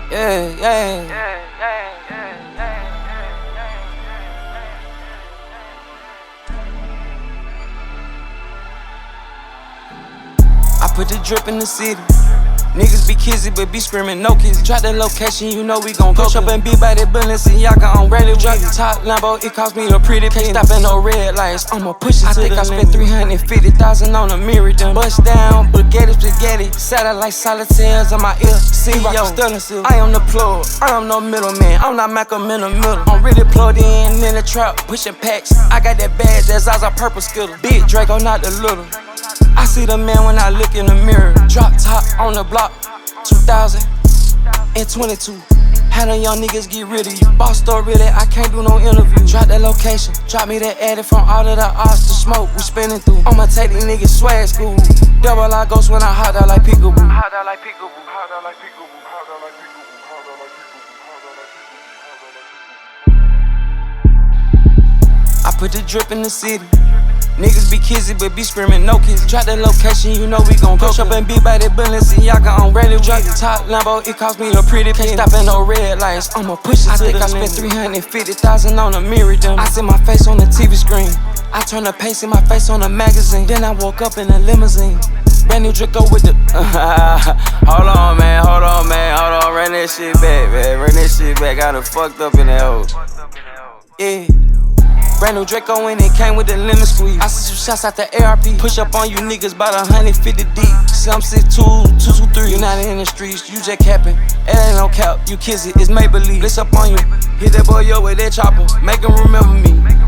Yeah, yeah. I put the drip in the city. Niggas be kizzy, but be screaming no kids. Drop the location, you know we gon' go. Push up and be by that Balenciaga on rally. Drop the top Lambo, it cost me a pretty penny. Can't stop at no red lights, I'ma push it. I think I spent 350,000 on a mirror done. Bust down, spaghetti. Satellite solitaires on my ear. CEO, I am the plug, I am no middleman. I'm not Malcolm in the middle. I'm really plugged in the trap, pushing packs. I got that badge, that's Zaza purple skittle. Big Draco, not the little. I see the man when I look in the mirror. Drop top on the block, 2022. Had them young niggas get rid of you. Boss store really, I can't do no interview. Drop that location, drop me that edit from all of the odds to smoke we spinning through. I'ma take these niggas swag school. Double I ghost when I hot out like peekaboo. I put the drip in the city. Niggas be kizzy, but be screaming no kids. Drop that location, you know we gon' go. Push up and be by that Balenciaga on rally. Drop the top Lambo, it cost me a pretty penny. Can't stop at no red lights, I'ma push it. I think I spent 350,000 on a mirror done. I see my face on the TV screen. I turn the pace in my face on the magazine. Then I woke up in a limousine. Brand new Draco with the Hold on, man, run that shit back, man. Run that shit back, got it fucked up in that hole. Yeah. Brand new Draco and it came with the lemon squeeze. I see some shots out the ARP. Push up on you niggas about 150 deep. 762, 223. You not in the streets, you just capping. It ain't no cap, you kiss it, it's Maybelline. Blitz up on you, hit that boy yo with that chopper. Make him remember me.